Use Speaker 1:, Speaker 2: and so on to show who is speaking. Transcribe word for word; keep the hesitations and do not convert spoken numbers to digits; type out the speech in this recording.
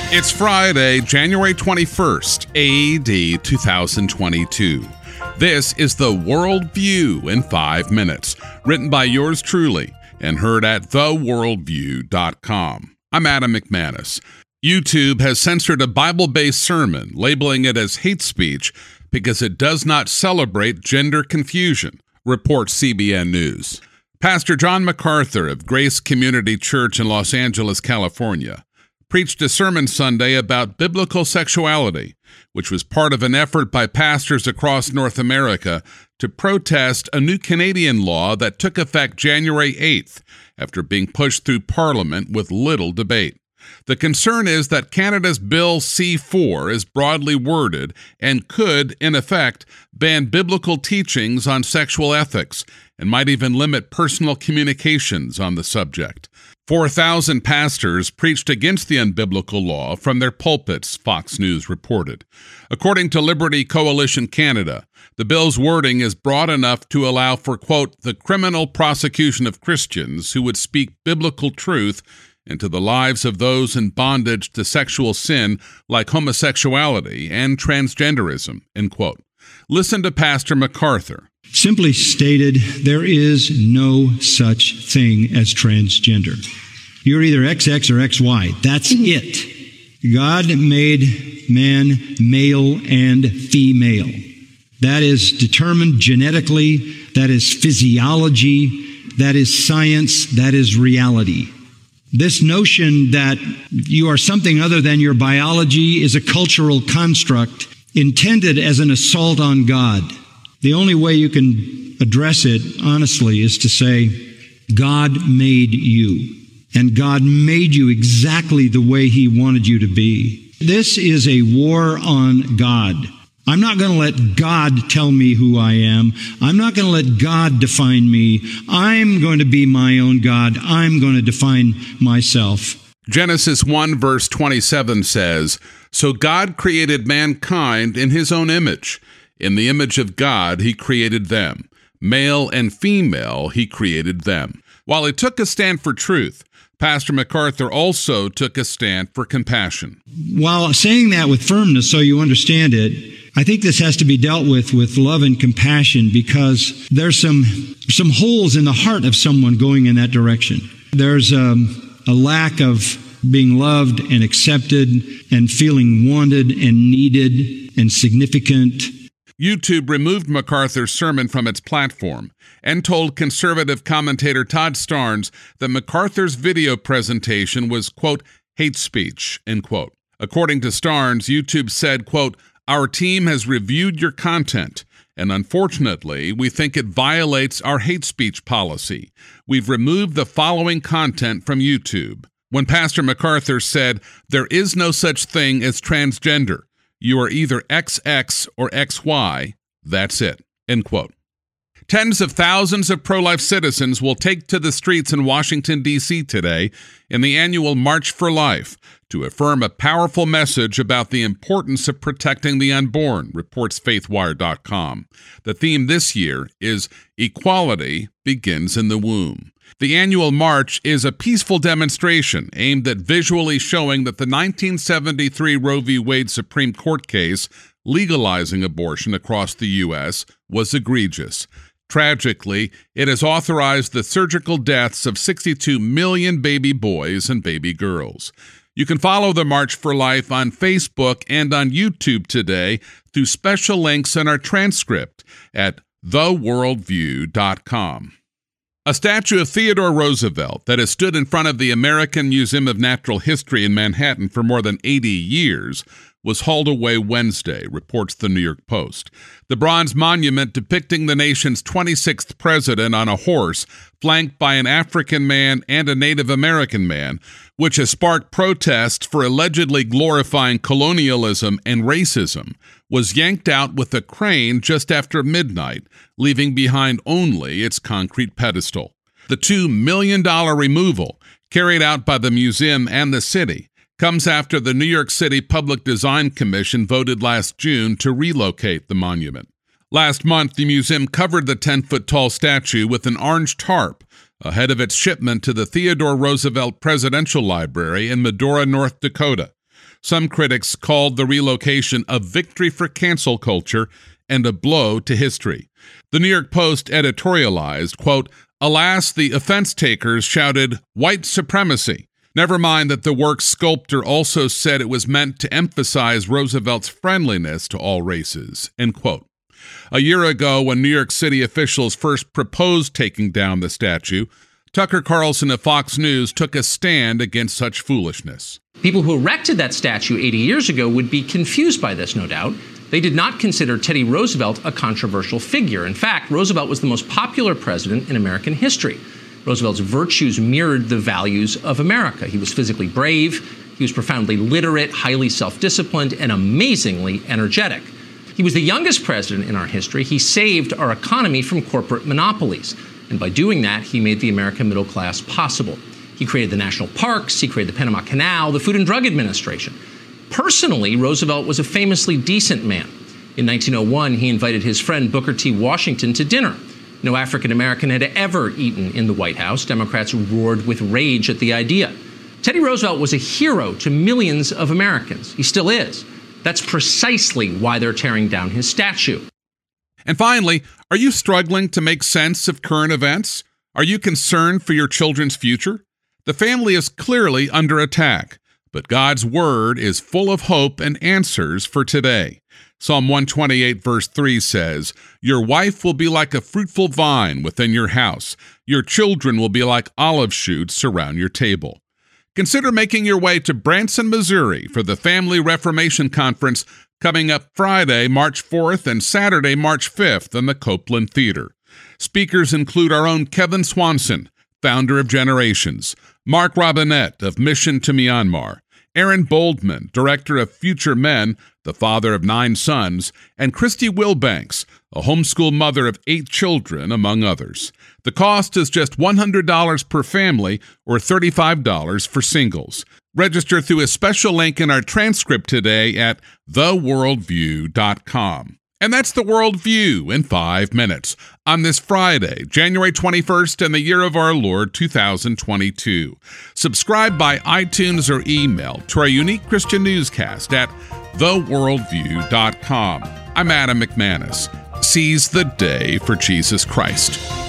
Speaker 1: It's Friday, January twenty-first, A D two thousand twenty-two. This is the World View in five minutes, written by yours truly and heard at the world view dot com. I'm Adam McManus. YouTube has censored a Bible-based sermon, labeling it as hate speech because it does not celebrate gender confusion, reports C B N News. Pastor John MacArthur of Grace Community Church in Los Angeles, California, preached a sermon Sunday about biblical sexuality, which was part of an effort by pastors across North America to protest a new Canadian law that took effect January eighth after being pushed through Parliament with little debate. The concern is that Canada's Bill C four is broadly worded and could, in effect, ban biblical teachings on sexual ethics and might even limit personal communications on the subject. four thousand pastors preached against the unbiblical law from their pulpits, Fox News reported. According to Liberty Coalition Canada, the bill's wording is broad enough to allow for, quote, the criminal prosecution of Christians who would speak biblical truth into the lives of those in bondage to sexual sin like homosexuality and transgenderism, end quote. Listen to Pastor MacArthur.
Speaker 2: Simply stated, there is no such thing as transgender. You're either X X or X Y. That's it. God made man male and female. That is determined genetically. That is physiology. That is science. That is reality. This notion that you are something other than your biology is a cultural construct intended as an assault on God. The only way you can address it, honestly, is to say, God made you, and God made you exactly the way He wanted you to be. This is a war on God. I'm not going to let God tell me who I am. I'm not going to let God define me. I'm going to be my own God. I'm going to define myself.
Speaker 1: Genesis one verse twenty-seven says, So God created mankind in His own image. In the image of God, He created them. Male and female, He created them. While He took a stand for truth, Pastor MacArthur also took a stand for compassion.
Speaker 2: While saying that with firmness so you understand it, I think this has to be dealt with with love and compassion because there's some some holes in the heart of someone going in that direction. There's um, a lack of being loved and accepted and feeling wanted and needed and significant.
Speaker 1: YouTube removed MacArthur's sermon from its platform and told conservative commentator Todd Starnes that MacArthur's video presentation was, quote, hate speech, end quote. According to Starnes, YouTube said, quote, Our team has reviewed your content, and unfortunately, we think it violates our hate speech policy. We've removed the following content from YouTube. When Pastor MacArthur said, there is no such thing as transgender. You are either X X or X Y. That's it. End quote. Tens of thousands of pro-life citizens will take to the streets in Washington, D C today in the annual March for Life to affirm a powerful message about the importance of protecting the unborn, reports faithwire dot com. The theme this year is Equality Begins in the Womb. The annual march is a peaceful demonstration aimed at visually showing that the nineteen seventy-three Roe v. Wade Supreme Court case legalizing abortion across the U S was egregious. Tragically, it has authorized the surgical deaths of sixty-two million baby boys and baby girls. You can follow the March for Life on Facebook and on YouTube today through special links in our transcript at the world view dot com. A statue of Theodore Roosevelt that has stood in front of the American Museum of Natural History in Manhattan for more than eighty years was hauled away Wednesday, reports the New York Post. The bronze monument depicting the nation's twenty-sixth president on a horse, flanked by an African man and a Native American man, which has sparked protests for allegedly glorifying colonialism and racism, was yanked out with a crane just after midnight, leaving behind only its concrete pedestal. The two million dollars removal, carried out by the museum and the city, comes after the New York City Public Design Commission voted last June to relocate the monument. Last month, the museum covered the ten-foot-tall statue with an orange tarp ahead of its shipment to the Theodore Roosevelt Presidential Library in Medora, North Dakota. Some critics called the relocation a victory for cancel culture and a blow to history. The New York Post editorialized, quote, "Alas, the offense takers shouted white supremacy. Never mind that the work's sculptor also said it was meant to emphasize Roosevelt's friendliness to all races," end quote. A year ago, when New York City officials first proposed taking down the statue, Tucker Carlson of Fox News took a stand against such foolishness.
Speaker 3: People who erected that statue eighty years ago would be confused by this, no doubt. They did not consider Teddy Roosevelt a controversial figure. In fact, Roosevelt was the most popular president in American history. Roosevelt's virtues mirrored the values of America. He was physically brave, he was profoundly literate, highly self-disciplined, and amazingly energetic. He was the youngest president in our history. He saved our economy from corporate monopolies. And by doing that, he made the American middle class possible. He created the national parks, he created the Panama Canal, the Food and Drug Administration. Personally, Roosevelt was a famously decent man. In nineteen oh one, he invited his friend Booker T. Washington to dinner. No African American had ever eaten in the White House. Democrats roared with rage at the idea. Teddy Roosevelt was a hero to millions of Americans. He still is. That's precisely why they're tearing down his statue.
Speaker 1: And finally, are you struggling to make sense of current events? Are you concerned for your children's future? The family is clearly under attack, but God's word is full of hope and answers for today. Psalm one twenty-eight verse three says, "Your wife will be like a fruitful vine within your house. Your children will be like olive shoots around your table." Consider making your way to Branson, Missouri for the Family Reformation Conference coming up Friday, March fourth and Saturday, March fifth in the Copeland Theater. Speakers include our own Kevin Swanson, founder of Generations, Mark Robinette of Mission to Myanmar, Aaron Boldman, director of Future Men, the father of nine sons, and Christy Wilbanks, a homeschool mother of eight children, among others. The cost is just one hundred dollars per family or thirty-five dollars for singles. Register through a special link in our transcript today at the worldview dot com. And that's The Worldview in five minutes on this Friday, January twenty-first, in the year of our Lord, two thousand twenty-two. Subscribe by iTunes or email to our unique Christian newscast at the worldview dot com. I'm Adam McManus. Seize the day for Jesus Christ.